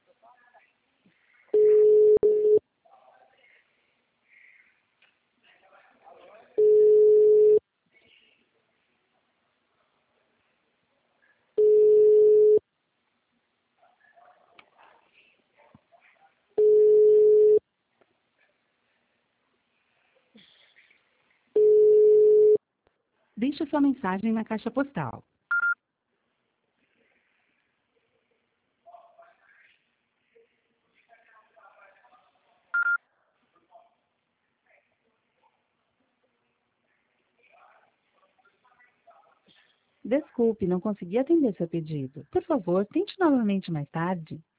Deixe sua mensagem na caixa postal. Desculpe, não consegui atender seu pedido. Por favor, tente novamente mais tarde.